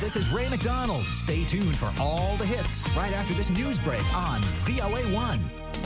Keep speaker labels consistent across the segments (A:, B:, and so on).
A: this is Ray McDonald. Stay tuned for all the hits right after this news break on VOA1.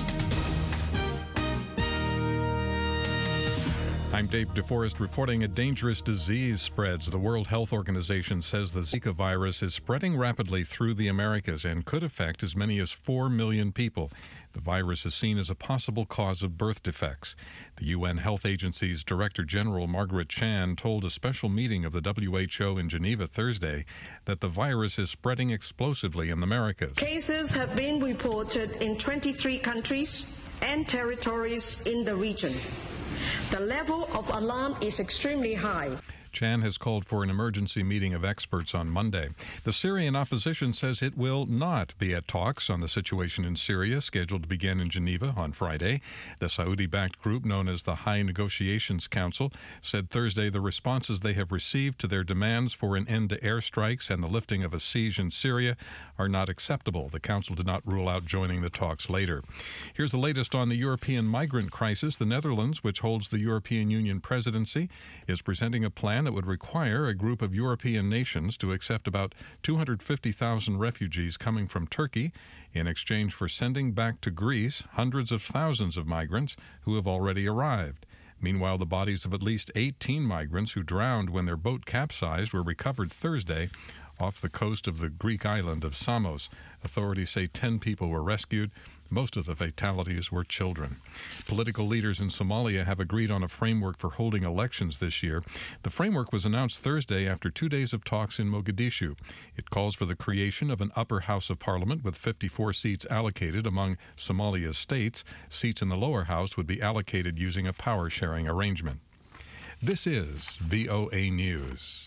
B: I'm Dave DeForest reporting a dangerous disease spreads. The World Health Organization says the Zika virus is spreading rapidly through the Americas and could affect as many as 4 million people. The virus is seen as a possible cause of birth defects. The UN Health Agency's Director General Margaret Chan told a special meeting of the WHO in Geneva Thursday that the virus is spreading explosively in the Americas.
C: Cases have been reported in 23 countries and territories in the region. The level of alarm is extremely high.
B: Chan has called for an emergency meeting of experts on Monday. The Syrian opposition says it will not be at talks on the situation in Syria, scheduled to begin in Geneva on Friday. The Saudi-backed group, known as the High Negotiations Council, said Thursday the responses they have received to their demands for an end to airstrikes and the lifting of a siege in Syria are not acceptable. The council did not rule out joining the talks later. Here's the latest on the European migrant crisis. The Netherlands, which holds the European Union presidency, is presenting a plan that would require a group of European nations to accept about 250,000 refugees coming from Turkey in exchange for sending back to Greece hundreds of thousands of migrants who have already arrived. Meanwhile, the bodies of at least 18 migrants who drowned when their boat capsized were recovered Thursday off the coast of the Greek island of Samos. Authorities say 10 people were rescued. Most of the fatalities were children. Political leaders in Somalia have agreed on a framework for holding elections this year. The framework was announced Thursday after 2 days of talks in Mogadishu. It calls for the creation of an upper house of parliament with 54 seats allocated among Somalia's states. Seats in the lower house would be allocated using a power-sharing arrangement. This is VOA News.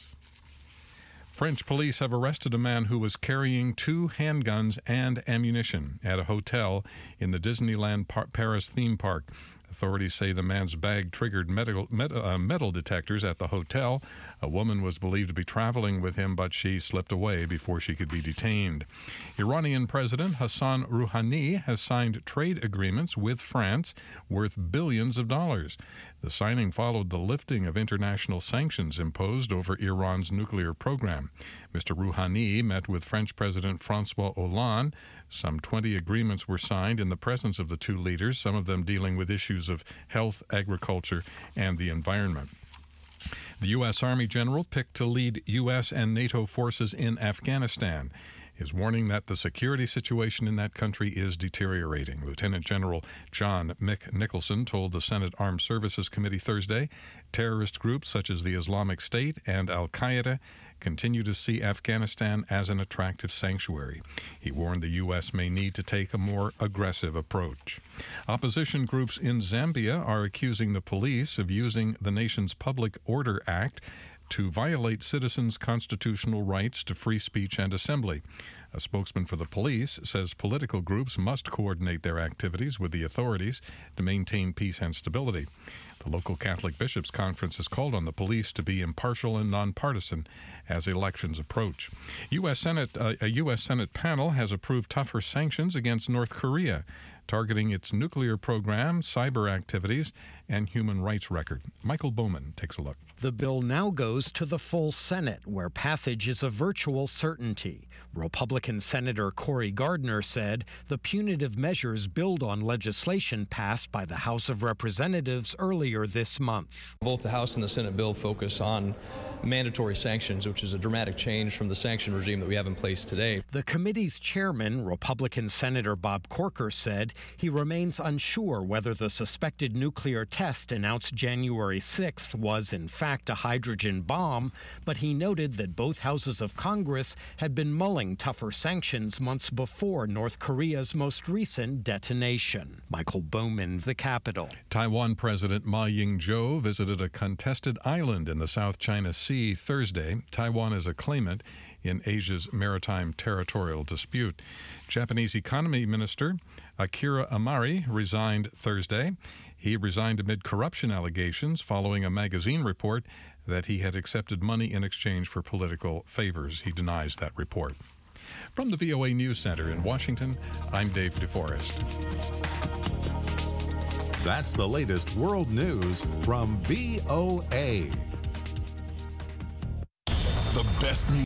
B: French police have arrested a man who was carrying 2 handguns and ammunition at a hotel in the Disneyland Paris theme park. Authorities say the man's bag triggered metal detectors at the hotel. A woman was believed to be traveling with him, but she slipped away before she could be detained. Iranian President Hassan Rouhani has signed trade agreements with France worth billions of dollars. The signing followed the lifting of international sanctions imposed over Iran's nuclear program. Mr. Rouhani met with French President François Hollande. Some 20 agreements were signed in the presence of the two leaders, some of them dealing with issues of health, agriculture, and the environment. The U.S. Army general picked to lead U.S. and NATO forces in Afghanistan is warning that the security situation in that country is deteriorating. Lieutenant General John Mick Nicholson told the Senate Armed Services Committee Thursday terrorist groups such as the Islamic State and Al-Qaeda continue to see Afghanistan as an attractive sanctuary. He warned the U.S. may need to take a more aggressive approach. Opposition groups in Zambia are accusing the police of using the nation's Public Order Act to violate citizens' constitutional rights to free speech and assembly. A spokesman for the police says political groups must coordinate their activities with the authorities to maintain peace and stability. The local Catholic Bishops' Conference has called on the police to be impartial and nonpartisan as elections approach. A U.S. Senate panel has approved tougher sanctions against North Korea, targeting its nuclear program, cyber activities, and human rights record. Michael Bowman takes a look.
D: The bill now goes to the full Senate, where passage is a virtual certainty. Republican Senator Cory Gardner said the punitive measures build on legislation passed by the House of Representatives earlier this month.
E: Both the House and the Senate bill focus on mandatory sanctions, which is a dramatic change from the sanction regime that we have in place today.
D: The committee's chairman, Republican Senator Bob Corker, said he remains unsure whether the suspected nuclear test announced January 6th was in fact a hydrogen bomb, but he noted that both houses of Congress had been mulling tougher sanctions months before North Korea's most recent detonation. Michael Bowman, The Capitol.
B: Taiwan President Ma Ying-jeou visited a contested island in the South China Sea Thursday. Taiwan is a claimant in Asia's maritime territorial dispute. Japanese Economy Minister Akira Amari resigned Thursday. He resigned amid corruption allegations following a magazine report that he had accepted money in exchange for political favors. He denies that report. From the VOA News Center in Washington, I'm Dave DeForest.
F: That's the latest world news from VOA.
G: The best news.